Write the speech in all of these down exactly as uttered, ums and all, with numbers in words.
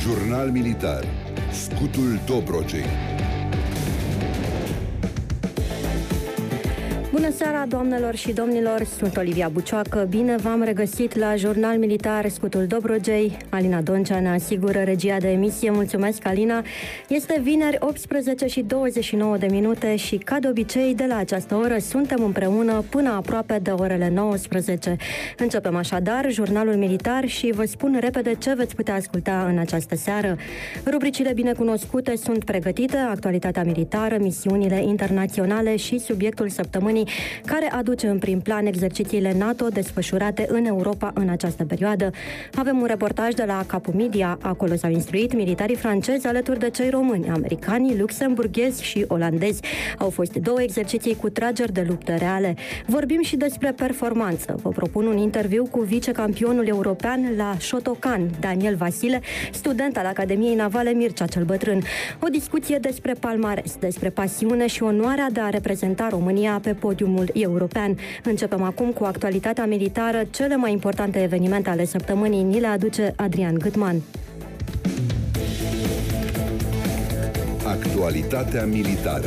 Jurnal militar. Scutul Dobrogei. Bună seara, doamnelor și domnilor, sunt Olivia Bucioacă. Bine v-am regăsit la Jurnal Militar, Scutul Dobrogei. Alina Doncea ne asigură regia de emisie. Mulțumesc, Alina. Este vineri, optsprezece și douăzeci și nouă de minute și, ca de obicei, de la această oră suntem împreună până aproape de orele nouăsprezece. Începem așadar Jurnalul Militar și vă spun repede ce veți putea asculta în această seară. Rubricile binecunoscute sunt pregătite, actualitatea militară, misiunile internaționale și subiectul săptămânii, care aduce în prim plan exercițiile NATO desfășurate în Europa în această perioadă. Avem un reportaj de la Capu Media. Acolo s-au instruit militarii francezi alături de cei români, americani, luxemburghezi și olandezi. Au fost două exerciții cu trageri de luptă reale. Vorbim și despre performanță. Vă propun un interviu cu vicecampionul european la Shotokan, Daniel Vasile, student al Academiei Navale Mircea cel Bătrân. O discuție despre palmares, despre pasiune și onoarea de a reprezenta România pe podiumul european. Începem acum cu actualitatea militară. Cele mai importante evenimente ale săptămânii ni le aduce Adrian Gâtman. Actualitatea militară.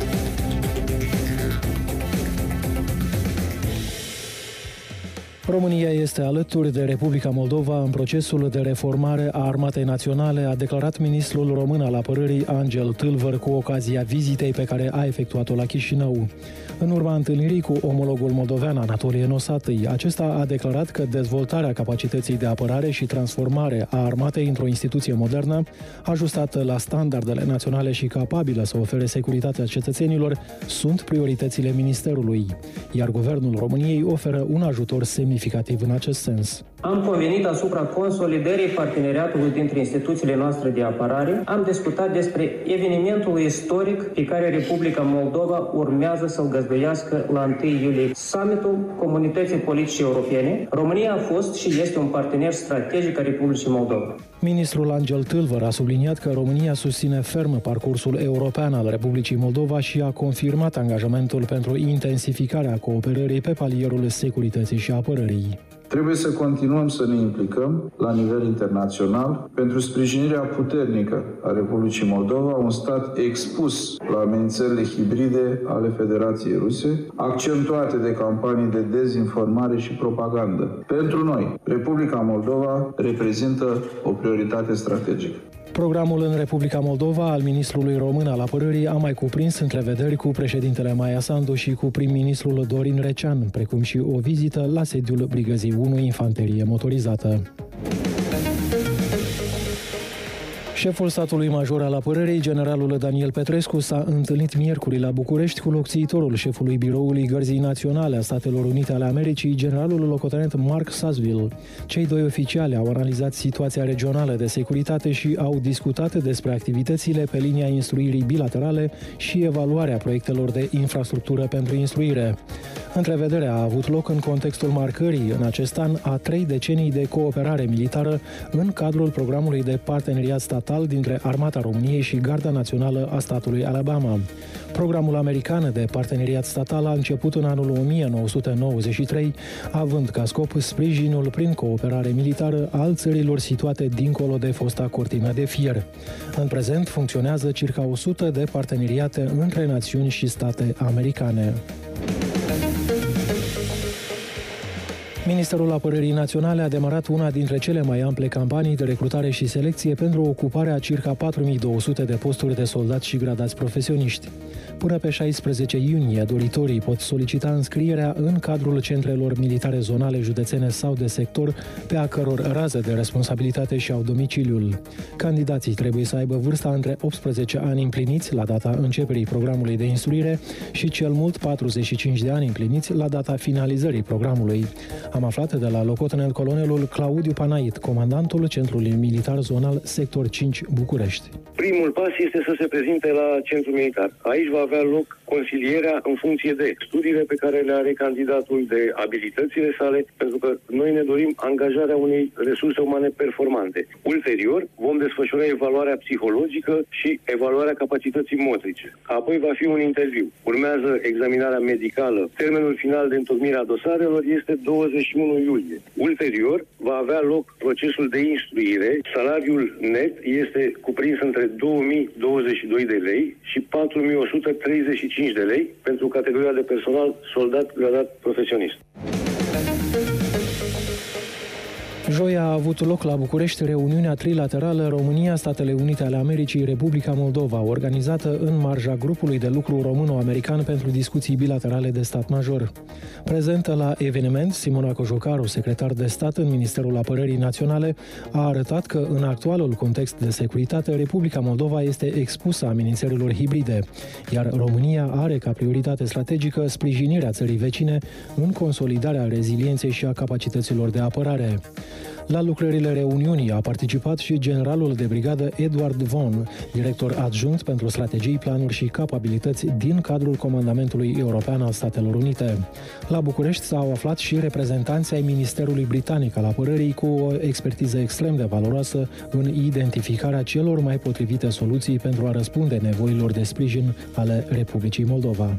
România este alături de Republica Moldova în procesul de reformare a Armatei Naționale, a declarat ministrul român al apărării Angel Tâlvăr cu ocazia vizitei pe care a efectuat-o la Chișinău. În urma întâlnirii cu omologul moldovean Anatolie Nosatăi, acesta a declarat că dezvoltarea capacității de apărare și transformare a armatei într-o instituție modernă, ajustată la standardele naționale și capabilă să ofere securitatea cetățenilor, sunt prioritățile Ministerului, iar Guvernul României oferă un ajutor semnificativ în acest sens. Am convenit asupra consolidării parteneriatului dintre instituțiile noastre de apărare. Am discutat despre evenimentul istoric pe care Republica Moldova urmează să-l găzduiască la întâi iulie. Summitul Comunității Politice Europene. România a fost și este un partener strategic al Republicii Moldova. Ministrul Angel Tâlvăr a subliniat că România susține ferm parcursul european al Republicii Moldova și a confirmat angajamentul pentru intensificarea cooperării pe palierul securității și apărării. Trebuie să continuăm să ne implicăm la nivel internațional pentru sprijinirea puternică a Republicii Moldova, un stat expus la amenințările hibride ale Federației Ruse, accentuate de campanii de dezinformare și propagandă. Pentru noi, Republica Moldova reprezintă o prioritate strategică. Programul în Republica Moldova al ministrului român al apărării a mai cuprins întrevederi cu președintele Maia Sandu și cu prim-ministrul Dorin Recean, precum și o vizită la sediul Brigăzii unu Infanterie Motorizată. Șeful statului major al apărării, generalul Daniel Petrescu, s-a întâlnit miercuri la București cu locțiitorul șefului biroului Gărzii Naționale a Statelor Unite ale Americii, generalul locotenent Mark Sassville. Cei doi oficiali au analizat situația regională de securitate și au discutat despre activitățile pe linia instruirii bilaterale și evaluarea proiectelor de infrastructură pentru instruire. Întrevederea a avut loc în contextul marcării în acest an a trei decenii de cooperare militară în cadrul programului de parteneriat statal dintre Armata României și Garda Națională a statului Alabama. Programul american de parteneriat statal a început în anul o mie nouă sute nouăzeci și trei, având ca scop sprijinul prin cooperare militară al țărilor situate dincolo de fosta cortină de fier. În prezent funcționează circa o sută de parteneriate între națiuni și state americane. Ministerul Apărării Naționale a demarat una dintre cele mai ample campanii de recrutare și selecție pentru ocuparea circa patru mii două sute de posturi de soldați și gradați profesioniști. Până pe șaisprezece iunie, doritorii pot solicita înscrierea în cadrul centrelor militare zonale, județene sau de sector, pe a căror rază de responsabilitate și-au domiciliul. Candidații trebuie să aibă vârsta între optsprezece ani împliniți la data începerii programului de instruire și cel mult patruzeci și cinci de ani împliniți la data finalizării programului. Am aflat de la locotenent colonelul Claudiu Panait, comandantul Centrului Militar Zonal Sector cinci București. Primul pas este să se prezinte la centrul militar. Aici va avea loc consilierea în funcție de studiile pe care le are candidatul, de abilitățile sale, pentru că noi ne dorim angajarea unei resurse umane performante. Ulterior, vom desfășura evaluarea psihologică și evaluarea capacității motrice. Apoi va fi un interviu. Urmează examinarea medicală. Termenul final de întocmire a dosarelor este douăzeci și unu iulie. Ulterior, va avea loc procesul de instruire. Salariul net este cuprins între două mii douăzeci și doi de lei și patru mii o sută treizeci și cinci de lei pentru categoria de personal soldat gradat profesionist. Joi a avut loc la București reuniunea trilaterală România, Statele Unite ale Americii, Republica Moldova, organizată în marja grupului de lucru româno-american pentru discuții bilaterale de stat major. Prezentă la eveniment, Simona Cojocaru, secretar de stat în Ministerul Apărării Naționale, a arătat că în actualul context de securitate, Republica Moldova este expusă amenințărilor hibride, iar România are ca prioritate strategică sprijinirea țării vecine în consolidarea rezilienței și a capacităților de apărare. La lucrările reuniunii a participat și generalul de brigadă Edward Von, director adjunct pentru strategii, planuri și capabilități din cadrul Comandamentului European al Statelor Unite. La București s-au aflat și reprezentanții ai Ministerului Britanic al Apărării cu o expertiză extrem de valoroasă în identificarea celor mai potrivite soluții pentru a răspunde nevoilor de sprijin ale Republicii Moldova.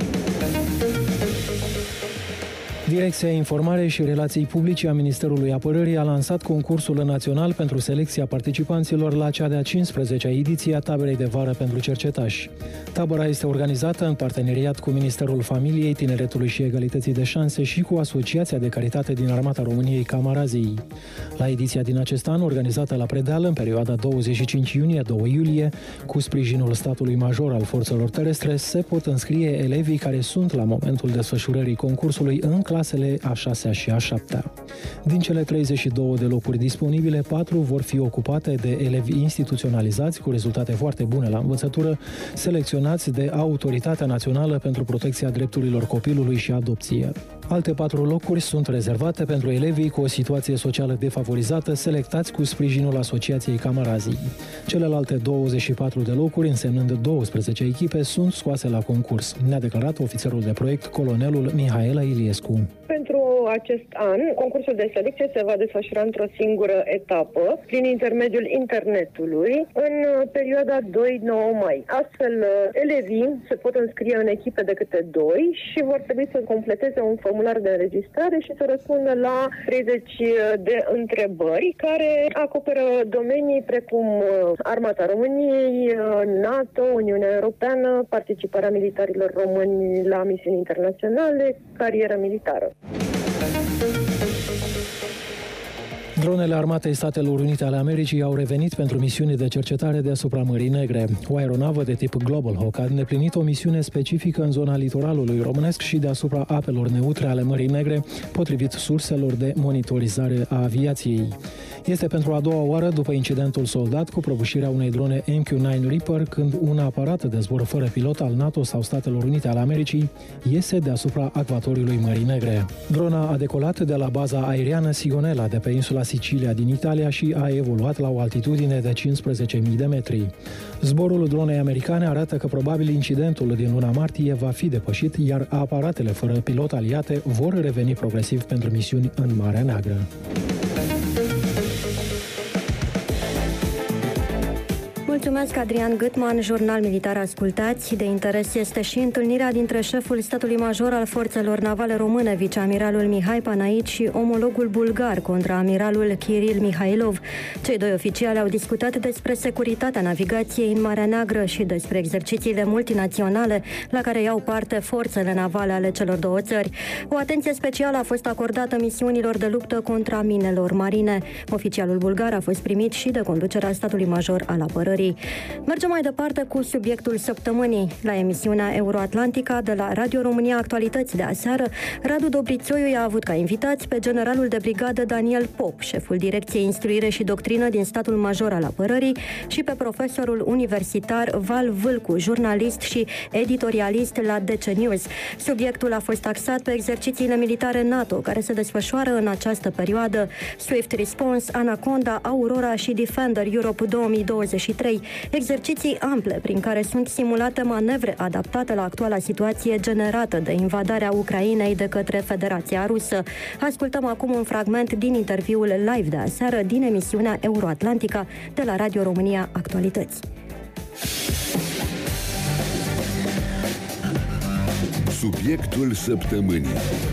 Direcția Informare și Relații Publice a Ministerului Apărării a lansat concursul național pentru selecția participanților la cea de-a cincisprezecea ediție a taberei de vară pentru cercetași. Tabăra este organizată în parteneriat cu Ministerul Familiei, Tineretului și Egalității de Șanse și cu Asociația de Caritate din Armata României Camarazii. La ediția din acest an, organizată la Predeal în perioada douăzeci și cinci iunie - doi iulie, cu sprijinul statului major al forțelor terestre, se pot înscrie elevii care sunt la momentul desfășurării concursului în clasele a șasea și a șaptea. Din cele treizeci și două de locuri disponibile, patru vor fi ocupate de elevi instituționalizați cu rezultate foarte bune la învățătură, selecționați de Autoritatea Națională pentru Protecția Drepturilor Copilului și Adopție. Alte patru locuri sunt rezervate pentru elevii cu o situație socială defavorizată, selectați cu sprijinul Asociației Camarazii. Celelalte douăzeci și patru de locuri, însemnând douăsprezece echipe, sunt scoase la concurs, ne-a declarat ofițerul de proiect, colonelul Mihaela Iliescu. Pentru acest an, concursul de selecție se va desfășura într-o singură etapă, prin intermediul internetului, în perioada doi nouă mai. Astfel, elevii se pot înscrie în echipe de câte doi și vor trebui să completeze un formular de înregistrare și să răspundă la treizeci de întrebări care acoperă domenii precum Armata României, NATO, Uniunea Europeană, participarea militarilor români la misiuni internaționale, carieră militară. Dronele Armatei Statelor Unite ale Americii au revenit pentru misiuni de cercetare deasupra Mării Negre. O aeronavă de tip Global Hawk a îndeplinit o misiune specifică în zona litoralului românesc și deasupra apelor neutre ale Mării Negre, potrivit surselor de monitorizare a aviației. Este pentru a doua oară după incidentul soldat cu prăbușirea unei drone M Q nouă Reaper, când un aparat de zbor fără pilot al NATO sau Statelor Unite ale Americii iese deasupra acvatoriului Mării Negre. Drona a decolat de la baza aeriană Sigonella de pe insula Sicilia din Italia și a evoluat la o altitudine de cincisprezece mii de metri. Zborul dronei americane arată că probabil incidentul din luna martie va fi depășit, iar aparatele fără pilot aliate vor reveni progresiv pentru misiuni în Marea Neagră. Mulțumesc, Adrian Gâtman, Jurnal Militar ascultați. De interes este și întâlnirea dintre șeful statului major al forțelor navale române, viceamiralul Mihai Panait, și omologul bulgar, contraamiralul Kiril Mihailov. Cei doi oficiali au discutat despre securitatea navigației în Marea Neagră și despre exercițiile multinaționale la care iau parte forțele navale ale celor două țări. O atenție specială a fost acordată misiunilor de luptă contra minelor marine. Oficialul bulgar a fost primit și de conducerea statului major al apărării. Mergem mai departe cu subiectul săptămânii. La emisiunea Euroatlantica de la Radio România Actualități de aseară, Radu Dobrițoiu a avut ca invitați pe generalul de brigadă Daniel Pop, șeful Direcției Instruire și Doctrină din statul major al apărării, și pe profesorul universitar Val Vâlcu, jurnalist și editorialist la D C News. Subiectul a fost axat pe exercițiile militare NATO care se desfășoară în această perioadă: Swift Response, Anaconda, Aurora și Defender Europe două mii douăzeci și trei. Dobrogei, exerciții ample prin care sunt simulate manevre adaptate la actuala situație generată de invadarea Ucrainei de către Federația Rusă. Ascultăm acum un fragment din interviul live de aseară din emisiunea Euroatlantica de la Radio România Actualități. Subiectul săptămânii.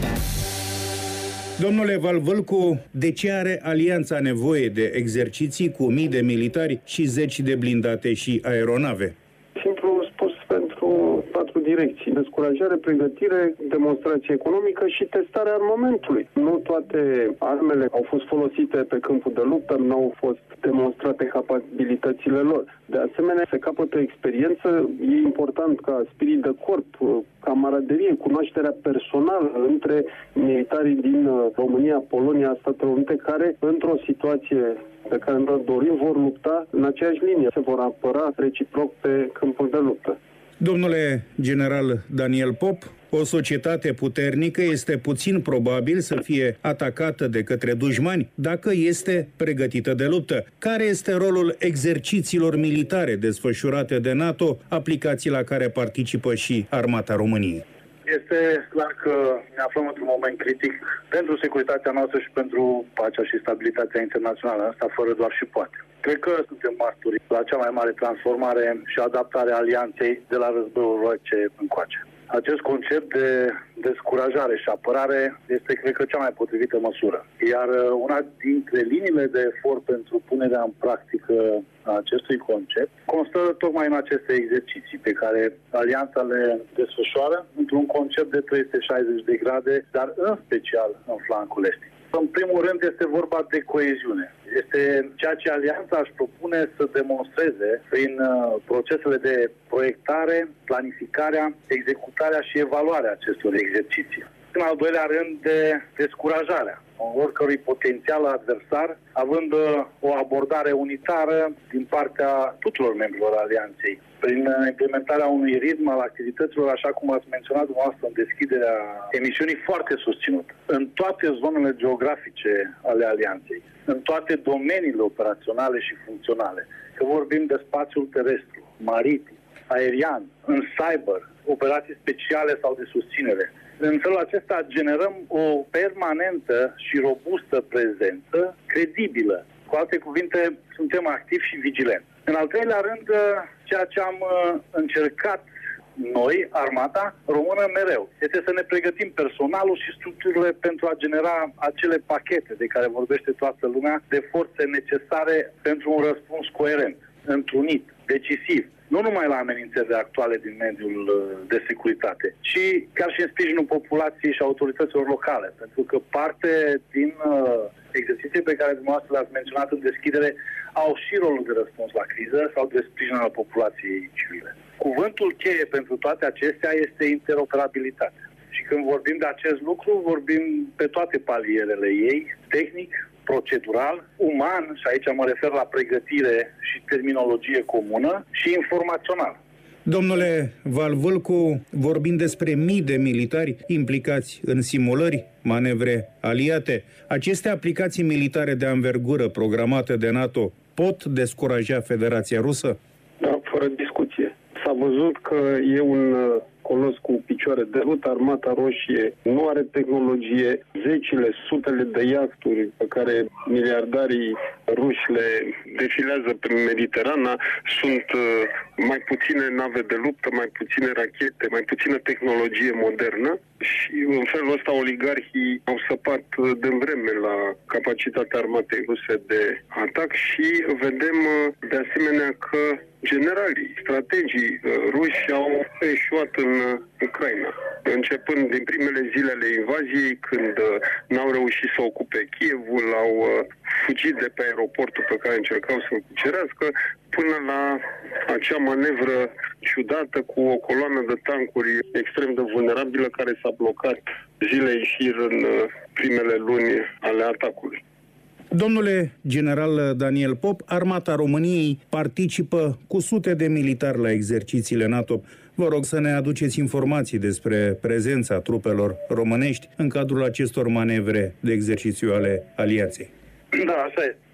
Domnule Valvâlcu, de ce are Alianța nevoie de exerciții cu mii de militari și zeci de blindate și aeronave? Simplu spus, pentru patru direcții: descurajare, pregătire, demonstrație economică și testarea armamentului. Nu toate armele au fost folosite pe câmpul de luptă, nu au fost demonstrate capabilitățile lor. De asemenea, se capătă experiență. E important ca spirit de corp, camaraderie, cunoașterea personală între militarii din România, Polonia, Statele Unite, care, într-o situație pe care ne dorim, vor lupta în aceeași linie. Se vor apăra reciproc pe câmpul de luptă. Domnule general Daniel Pop, o societate puternică este puțin probabil să fie atacată de către dușmani dacă este pregătită de luptă. Care este rolul exercițiilor militare desfășurate de NATO, aplicații la care participă și Armata României? Este clar că ne aflăm într-un moment critic pentru securitatea noastră și pentru pacea și stabilitatea internațională. Asta fără doar și poate. Cred că suntem martori la cea mai mare transformare și adaptare a alianței de la războiul rece încoace. Acest concept de descurajare și apărare este, cred că, cea mai potrivită măsură. Iar una dintre liniile de efort pentru punerea în practică a acestui concept constă tocmai în aceste exerciții pe care Alianța le desfășoară într-un concept de trei sute șaizeci de grade, dar în special în flancul estic. În primul rând este vorba de coeziune. Este ceea ce Alianța își propune să demonstreze prin procesele de proiectare, planificarea, executarea și evaluarea acestor exerciții. În al doilea rând, de descurajarea oricărui potențial adversar, având o abordare unitară din partea tuturor membrilor Alianței, prin implementarea unui ritm al activităților, așa cum ați menționat dumneavoastră în deschiderea emisiunii, foarte susținut în toate zonele geografice ale Alianței, în toate domeniile operaționale și funcționale. Că vorbim de spațiul terestru, maritim, aerian, în cyber, operații speciale sau de susținere. În felul acesta generăm o permanentă și robustă prezență, credibilă. Cu alte cuvinte, suntem activi și vigilenți. În al treilea rând, ceea ce am încercat noi, armata română, mereu, este să ne pregătim personalul și structurile pentru a genera acele pachete de care vorbește toată lumea, de forțe necesare pentru un răspuns coerent, întrunit, decisiv. Nu numai la amenințările actuale din mediul de securitate, ci chiar și în sprijinul populației și autorităților locale. Pentru că parte din uh, exerciții pe care dumneavoastră le-ați menționat în deschidere au și rolul de răspuns la criză sau de sprijin al populației civile. Cuvântul cheie pentru toate acestea este interoperabilitate. Și când vorbim de acest lucru, vorbim pe toate palierele ei, tehnic, procedural, uman, și aici mă refer la pregătire și terminologie comună, și informațional. Domnule Valvâlcu, vorbim despre mii de militari implicați în simulări, manevre aliate. Aceste aplicații militare de anvergură programate de NATO pot descuraja Federația Rusă? Da, fără discuție. S-a văzut că e un colos cu picioare de lut. Armata Roșie nu are tehnologie. Zecile, sutele de iahturi pe care miliardarii ruși le defilează pe Mediterana sunt mai puține nave de luptă, mai puține rachete, mai puțină tehnologie modernă și în felul ăsta oligarhii au săpat de vreme la capacitatea armatei ruse de atac și vedem de asemenea că generalii, strategii ruși au eșuat în Ucraina. Începând din primele zile ale invaziei, când n-au reușit să ocupe Kievul, au fugit de pe aeroportul pe care încercau să-l cucerească, până la acea manevră ciudată cu o coloană de tancuri extrem de vulnerabilă care s-a blocat zile în șir în primele luni ale atacului. Domnule general Daniel Pop, Armata României participă cu sute de militari la exercițiile NATO. Vă rog să ne aduceți informații despre prezența trupelor românești în cadrul acestor manevre de exercițiu ale alianței. Da, așa e.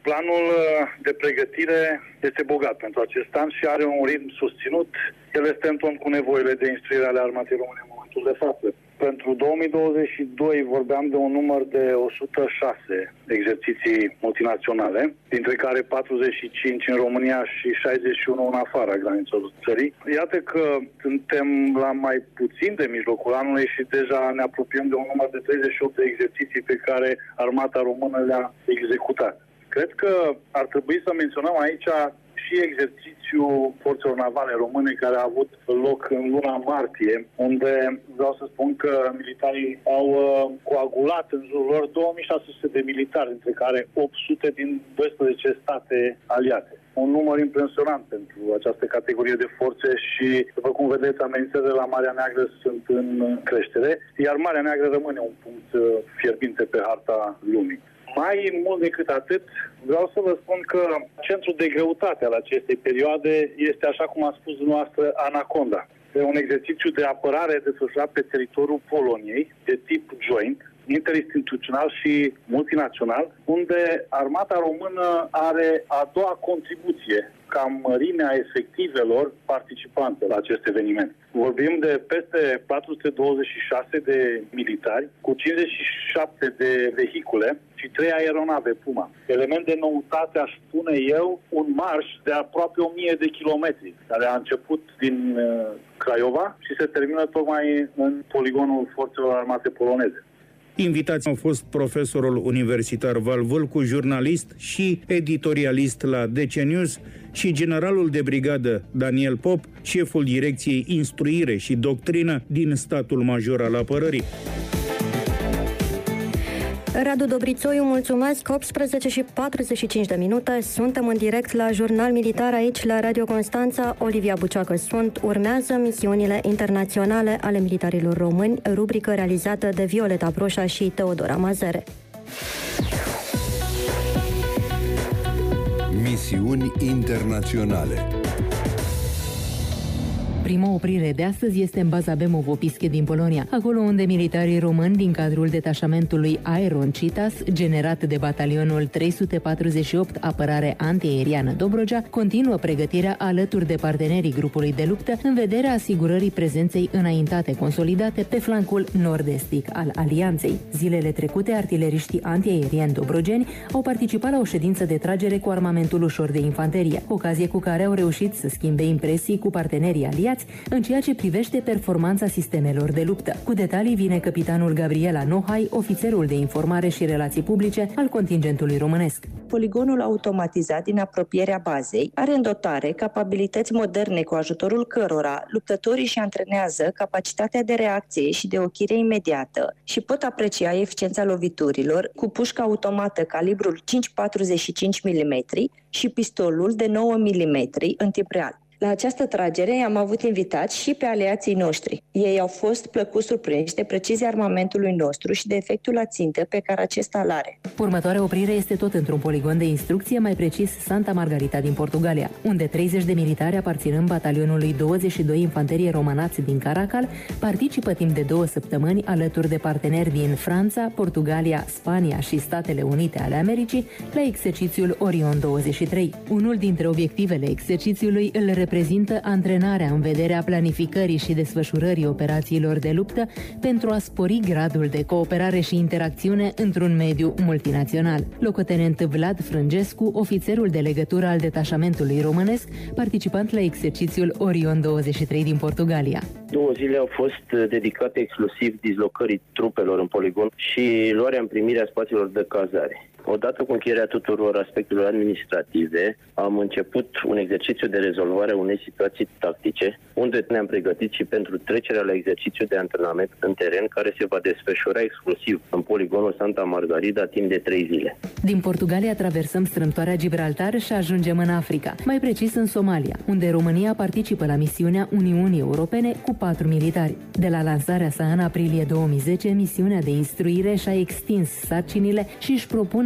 Planul de pregătire este bogat pentru acest an și are un ritm susținut. El este în ton cu nevoile de instruire ale Armatei Române în momentul de față. Pentru două mii douăzeci și doi vorbeam de un număr de o sută șase exerciții multinaționale, dintre care patruzeci și cinci în România și șaizeci și unu în afara granițelor țării. Iată că suntem la mai puțin de mijlocul anului și deja ne apropiem de un număr de treizeci și opt de exerciții pe care Armata Română le-a executat. Cred că ar trebui să menționăm aici și exercițiul forțelor navale române care a avut loc în luna martie, unde vreau să spun că militarii au uh, coagulat în jurul lor două mii șase sute de militari, dintre care opt sute din doisprezece state aliate. Un număr impresionant pentru această categorie de forțe și, după cum vedeți, amenințările la Marea Neagră sunt în creștere, iar Marea Neagră rămâne un punct uh, fierbinte pe harta lumii. Mai mult decât atât, vreau să vă spun că centrul de greutate al acestei perioade este, așa cum a spus dumneavoastră, Anaconda. E un exercițiu de apărare desfășurat pe teritoriul Poloniei, de tip joint, interinstituțional și multinațional, unde Armata Română are a doua contribuție ca mărimea efectivelor participante la acest eveniment. Vorbim de peste patru sute douăzeci și șase de militari, cu cincizeci și șapte de vehicule și trei aeronave Puma. Element de noutate, aș spune eu, un marș de aproape o mie de kilometri, care a început din uh, Craiova și se termină tocmai în poligonul Forțelor Armate poloneze. Invitați au fost profesorul universitar Val Vâlcu, jurnalist și editorialist la D C News, și generalul de brigadă Daniel Pop, șeful direcției Instruire și Doctrină din Statul Major al Apărării. Radu Dobrițoiu, mulțumesc. optsprezece și patruzeci și cinci de minute. Suntem în direct la Jurnal Militar aici la Radio Constanța. Olivia Bucioacă sunt. Urmează misiunile internaționale ale militarilor români, rubrică realizată de Violeta Broșa și Teodora Mazere. Misiuni internaționale. Prima oprire de astăzi este în baza Bemovo-Pische din Polonia, acolo unde militarii români din cadrul detașamentului Aeron Citas, generat de batalionul trei sute patruzeci și opt Apărare Antiaeriană Dobrogea, continuă pregătirea alături de partenerii grupului de luptă în vederea asigurării prezenței înaintate consolidate pe flancul nord-estic al alianței. Zilele trecute, artileriștii antiaerieni dobrogeni au participat la o ședință de tragere cu armamentul ușor de infanterie, ocazie cu care au reușit să schimbe impresii cu partenerii aliați în ceea ce privește performanța sistemelor de luptă. Cu detalii vine capitanul Gabriela Nohai, ofițerul de informare și relații publice al contingentului românesc. Poligonul automatizat din apropierea bazei are în dotare capabilități moderne cu ajutorul cărora luptătorii își antrenează capacitatea de reacție și de ochire imediată și pot aprecia eficiența loviturilor cu pușca automată calibrul cinci virgulă patruzeci și cinci milimetri și pistolul de nouă milimetri în timp real. La această tragere am avut invitați și pe aliații noștri. Ei au fost plăcut surprinși de precizia armamentului nostru și de efectul la țintă pe care acesta îl are. Următoarea oprire este tot într-un poligon de instrucție, mai precis Santa Margarita din Portugalia, unde treizeci de militari aparținând batalionului douăzeci și doi Infanterie Romanați din Caracal participă timp de două săptămâni alături de parteneri din Franța, Portugalia, Spania și Statele Unite ale Americii la exercițiul Orion douăzeci și trei. Unul dintre obiectivele exercițiului îl reprezintă reprezintă antrenarea în vederea planificării și desfășurării operațiilor de luptă pentru a spori gradul de cooperare și interacțiune într-un mediu multinațional. Locotenent Vlad Frângescu, ofițerul de legătură al detașamentului românesc, participant la exercițiul Orion douăzeci și trei din Portugalia. Două zile au fost dedicate exclusiv dislocării trupelor în poligon și luarea în primire a spațiilor de cazare. Odată cu încheierea tuturor aspectelor administrative, am început un exercițiu de rezolvare a unei situații tactice, unde ne-am pregătit și pentru trecerea la exercițiu de antrenament în teren, care se va desfășura exclusiv în poligonul Santa Margarita timp de trei zile. Din Portugalia traversăm strâmtoarea Gibraltar și ajungem în Africa, mai precis în Somalia, unde România participă la misiunea Uniunii Europene cu patru militari. De la lansarea sa în aprilie două mii zece, misiunea de instruire și-a extins sarcinile și își propune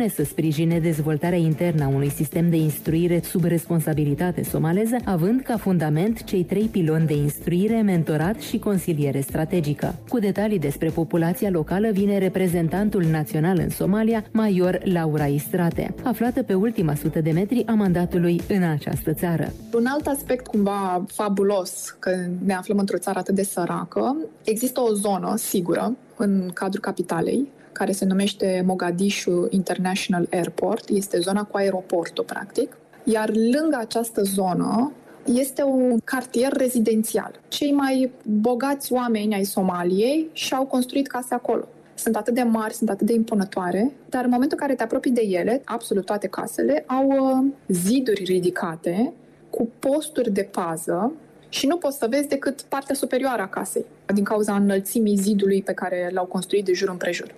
propune să sprijine dezvoltarea internă a unui sistem de instruire sub responsabilitate somaleză, având ca fundament cei trei piloni de instruire, mentorat și consiliere strategică. Cu detalii despre populația locală vine reprezentantul național în Somalia, major Laura Istrate, aflată pe ultima sută de metri a mandatului în această țară. Un alt aspect cumva fabulos că ne aflăm într-o țară atât de săracă, există o zonă sigură în cadrul capitalei, care se numește Mogadishu International Airport, este zona cu aeroportul, practic, iar lângă această zonă este un cartier rezidențial. Cei mai bogați oameni ai Somaliei și-au construit case acolo. Sunt atât de mari, sunt atât de impunătoare, dar în momentul în care te apropii de ele, absolut toate casele au ziduri ridicate cu posturi de pază și nu poți să vezi decât partea superioară a casei, din cauza înălțimii zidului pe care l-au construit de jur împrejur.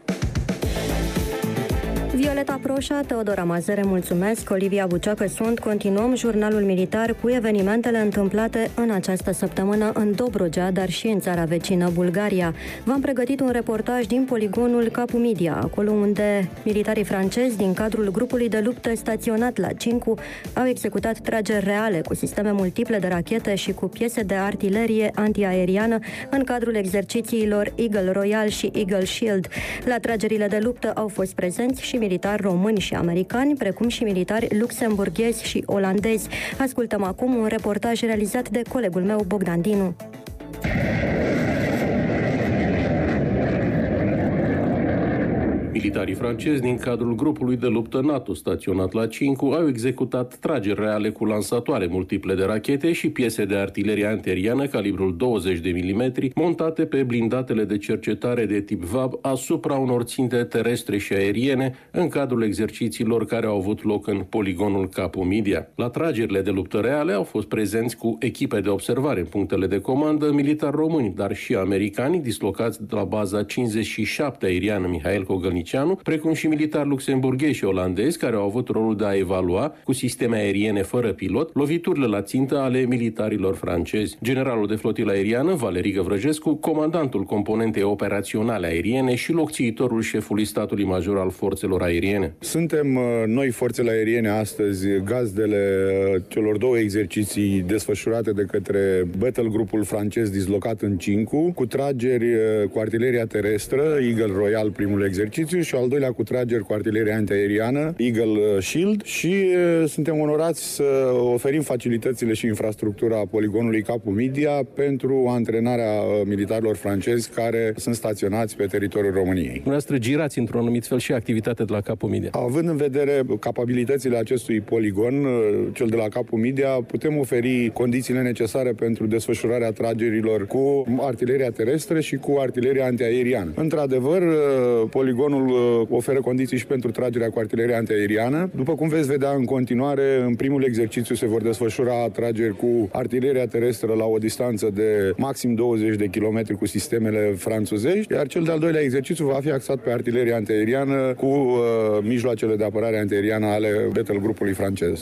Violeta Proșa, Teodora Mazere, mulțumesc, Olivia Bucioacă sunt. Continuăm jurnalul militar cu evenimentele întâmplate în această săptămână în Dobrogea, dar și în țara vecină, Bulgaria. V-am pregătit un reportaj din poligonul Capu Media, acolo unde militarii francezi din cadrul grupului de luptă staționat la Cincu au executat trageri reale cu sisteme multiple de rachete și cu piese de artilerie antiaeriană în cadrul exercițiilor Eagle Royal și Eagle Shield. La tragerile de luptă au fost prezenți și militari români și americani, precum și militari luxemburghezi și olandezi. Ascultăm acum un reportaj realizat de colegul meu, Bogdan Dinu. Militarii francezi din cadrul grupului de luptă NATO staționat la Cincu au executat trageri reale cu lansatoare multiple de rachete și piese de artilerie antiaeriană calibrul douăzeci de milimetri montate pe blindatele de cercetare de tip V A B asupra unor ținte terestre și aeriene în cadrul exercițiilor care au avut loc în poligonul Capu Media. La tragerile de luptă reale au fost prezenți cu echipe de observare în punctele de comandă militari români, dar și americani dislocați de la baza cincizeci și șapte aeriană Mihail Cogălnicianu, precum și militari luxemburghezi și olandezi care au avut rolul de a evalua cu sisteme aeriene fără pilot loviturile la țintă ale militarilor francezi. Generalul de flotilă aeriană, Valerii Găvrăjescu, comandantul componentei operaționale aeriene și locțiitorul șefului statului major al forțelor aeriene. Suntem noi, forțele aeriene, astăzi gazdele celor două exerciții desfășurate de către Battle Grupul francez dislocat în Cincu, cu trageri cu artileria terestră, Eagle Royal, primul exercițiu, și al doilea cu trageri cu artilerie antiaeriană, Eagle Shield, și suntem onorați să oferim facilitățile și infrastructura poligonului Capu Media pentru antrenarea militarilor francezi care sunt staționați pe teritoriul României. Dumneavoastră girați într-un anumit fel și activitatea de la Capu Media. Având în vedere capabilitățile acestui poligon, cel de la Capu Media, putem oferi condițiile necesare pentru desfășurarea tragerilor cu artileria terestră și cu artileria antiaeriană. Într-adevăr, poligonul oferă condiții și pentru tragerea cu artilerie antiaeriană. După cum veți vedea în continuare, în primul exercițiu se vor desfășura trageri cu artileria terestră la o distanță de maxim douăzeci de kilometri cu sistemele franțuzești, iar cel de-al doilea exercițiu va fi axat pe artileria antiaeriană cu uh, mijloacele de apărare antiaeriană ale Battle Grupului francez.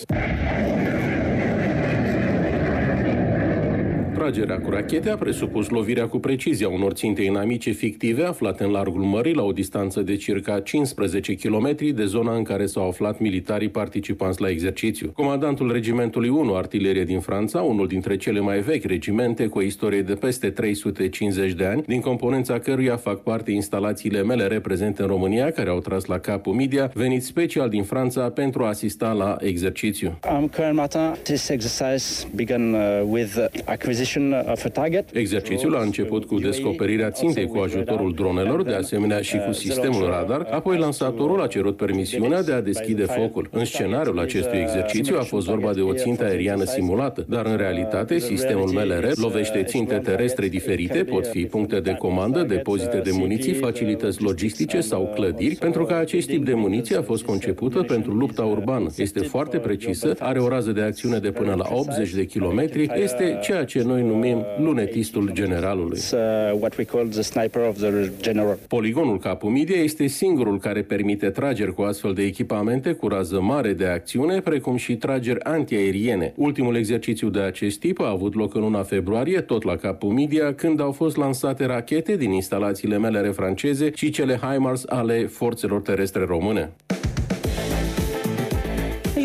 Tragerea cu rachete a presupus lovirea cu precizie a unor ținte inamice fictive aflate în largul mării la o distanță de circa cincisprezece kilometri de zona în care s-au aflat militarii participanți la exercițiu. Comandantul regimentului unu Artilerie din Franța, unul dintre cele mai vechi regimente cu o istorie de peste trei sute cincizeci de ani, din componența căruia fac parte instalațiile M L R prezente în România, care au tras la Capu Media, venit special din Franța pentru a asista la exercițiu. Um, current matin, this exercise began uh, with acquisition of a target. Exercițiul a început cu descoperirea țintei cu ajutorul dronelor, de asemenea și cu sistemul radar, apoi lansatorul a cerut permisiunea de a deschide focul. În scenariul acestui exercițiu a fost vorba de o țintă aeriană simulată, dar în realitate sistemul M L R lovește ținte terestre diferite, pot fi puncte de comandă, depozite de muniții, facilități logistice sau clădiri, pentru că acest tip de muniție a fost concepută pentru lupta urbană. Este foarte precisă, are o rază de acțiune de până la optzeci de kilometri, este ceea ce noi numim lunetistul generalului. Poligonul Capu Media este singurul care permite trageri cu astfel de echipamente cu rază mare de acțiune, precum și trageri antiaeriene. Ultimul exercițiu de acest tip a avut loc în luna februarie, tot la Capu Media, când au fost lansate rachete din instalațiile M L R franceze și cele HIMARS ale forțelor terestre române.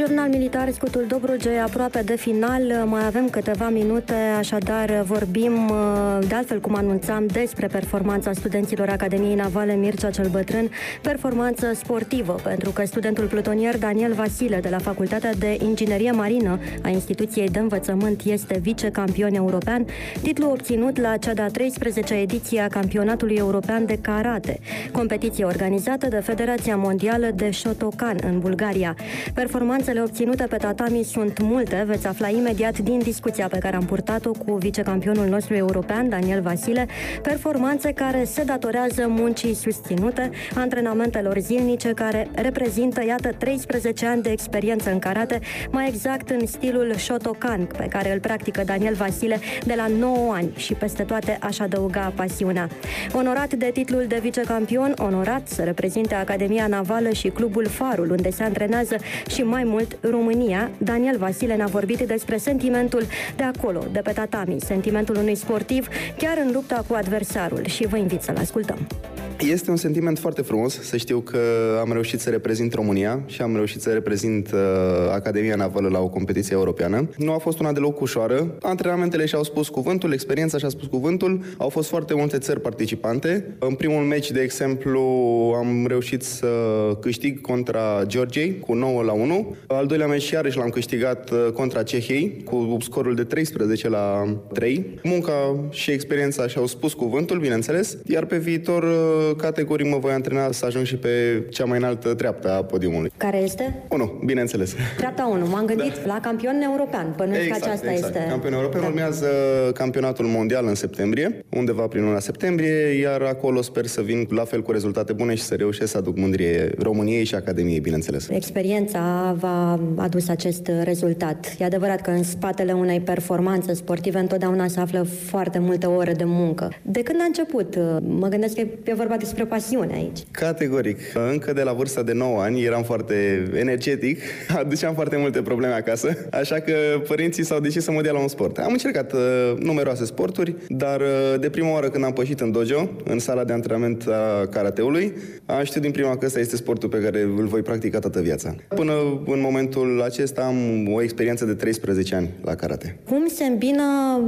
Jurnal militar, scutul Dobrogei, aproape de final. Mai avem câteva minute, așadar vorbim, de altfel cum anunțam, despre performanța studenților Academiei Navale Mircea cel Bătrân, performanță sportivă, pentru că studentul plutonier Daniel Vasile de la Facultatea de Inginerie Marină a Instituției de Învățământ este vicecampion european, titlu obținut la cea de-a treisprezecea ediție a Campionatului European de Karate, competiție organizată de Federația Mondială de Shotokan în Bulgaria. Performanțele obținute pe tatami sunt multe, veți afla imediat din discuția pe care am purtat-o cu vicecampionul nostru european, Daniel Vasile, performanțe care se datorează muncii susținute, antrenamentelor zilnice care reprezintă, iată, treisprezece ani de experiență în karate, mai exact în stilul Shotokan, pe care îl practică Daniel Vasile de la nouă ani și peste toate aș adăuga pasiunea. Onorat de titlul de vicecampion, onorat să reprezinte Academia Navală și Clubul Farul, unde se antrenează și mai mult România, Daniel Vasile ne-a vorbit despre sentimentul de acolo, de pe tatami, sentimentul unui sportiv chiar în lupta cu adversarul și vă invit să-l ascultăm. Este un sentiment foarte frumos să știu că am reușit să reprezint România și am reușit să reprezint uh, Academia Navală la o competiție europeană. Nu a fost una deloc ușoară. Antrenamentele și-au spus cuvântul, experiența și-a spus cuvântul. Au fost foarte multe țări participante. În primul meci, de exemplu, am reușit să câștig contra Georgiei cu nouă la unu. Al doilea meci iarăși l-am câștigat contra Cehiei cu scorul de treisprezece la trei. Munca și experiența și-au spus cuvântul, bineînțeles, iar pe viitor categoric mă voi antrena să ajung și pe cea mai înaltă treaptă a podiumului. Care este? unu, bineînțeles. Treapta unu. M-am gândit da. la campion european. Bănuiesc exact, că aceasta exact. este... Campion european. Da. Urmează campionatul mondial în septembrie, undeva prin luna septembrie, iar acolo sper să vin la fel cu rezultate bune și să reușesc să aduc mândrie României și Academiei, bineînțeles. Experiența v-a adus acest rezultat. E adevărat că în spatele unei performanțe sportive întotdeauna se află foarte multe ore de muncă. De când a început? Mă gândesc că e vorba despre pasiune aici. Categoric. Încă de la vârsta de nouă ani eram foarte energetic, aduceam foarte multe probleme acasă, așa că părinții s-au decis să mă dea la un sport. Am încercat uh, numeroase sporturi, dar uh, de prima oară când am pășit în dojo, în sala de antrenament a karateului, am știut din prima că ăsta este sportul pe care îl voi practica toată viața. Până în momentul acesta am o experiență de treisprezece ani la karate. Cum se îmbină,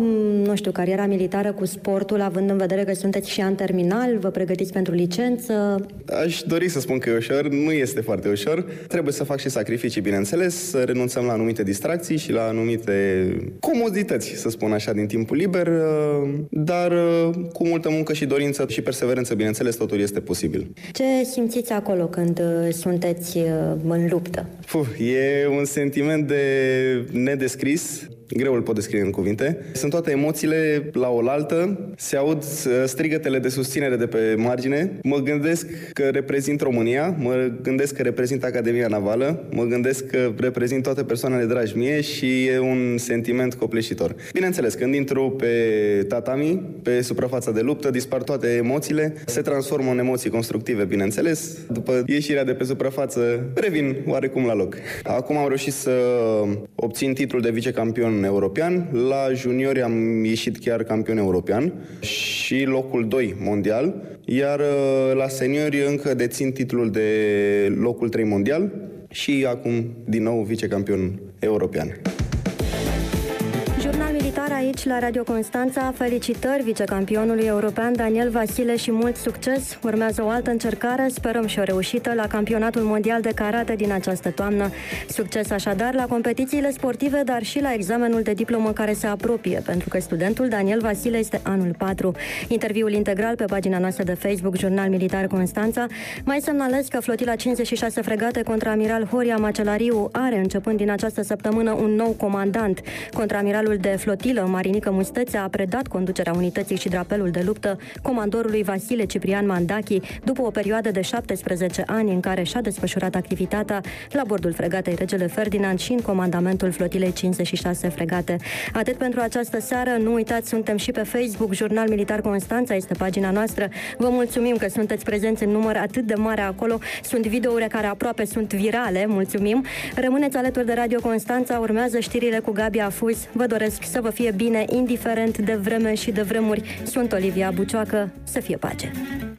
nu știu, cariera militară cu sportul, având în vedere că sunteți și an terminal, vă pregătiți pentru licență? Aș dori să spun că e ușor, nu este foarte ușor. Trebuie să fac și sacrificii, bineînțeles, să renunțăm la anumite distracții și la anumite comodități, să spun așa, din timpul liber, dar cu multă muncă și dorință și perseverență, bineînțeles, totul este posibil. Ce simțiți acolo când sunteți în luptă? Puh, e un sentiment de nedescris. Greu îl pot descrie în cuvinte. Sunt toate emoțiile la oaltă, se aud strigătele de susținere de pe margine, mă gândesc că reprezint România, mă gândesc că reprezint Academia Navală, mă gândesc că reprezint toate persoanele dragi mie și e un sentiment copleșitor. Bineînțeles, când intru pe tatami, pe suprafața de luptă, dispar toate emoțiile, se transformă în emoții constructive, bineînțeles. După ieșirea de pe suprafață, revin oarecum la loc. Acum am reușit să obțin titlul de vicecampion european. La juniori am ieșit chiar campion european și locul doi mondial, iar la seniori încă dețin titlul de locul trei mondial și acum din nou vicecampion european. Jurnal militar aici la Radio Constanța. Felicitări vicecampionului european Daniel Vasile și mult succes. Urmează o altă încercare, sperăm și o reușită la campionatul mondial de karate din această toamnă. Succes așadar la competițiile sportive, dar și la examenul de diplomă care se apropie, pentru că studentul Daniel Vasile este anul patru. Interviul integral pe pagina noastră de Facebook, Jurnal Militar Constanța. Mai semnalez că flotila cincizeci și șase fregate contraamiral Horia Macelariu are, începând din această săptămână, un nou comandant. Contraamiralul de flotilă, Marinică Mustețea, a predat conducerea unității și drapelul de luptă comandorului Vasile Ciprian Mandachi, după o perioadă de șaptesprezece ani în care și-a desfășurat activitatea la bordul fregatei Regele Ferdinand și în comandamentul flotilei cincizeci și șase fregate. Atât pentru această seară, nu uitați, suntem și pe Facebook, Jurnal Militar Constanța este pagina noastră. Vă mulțumim că sunteți prezenți în număr atât de mare acolo, sunt videouri care aproape sunt virale, mulțumim. Rămâneți alături de Radio Constanța, urmează știrile cu Gabi Afuz. Vă doresc să vă fie bine, indiferent de vreme și de vremuri. Sunt Olivia Bucioacă, să fie pace!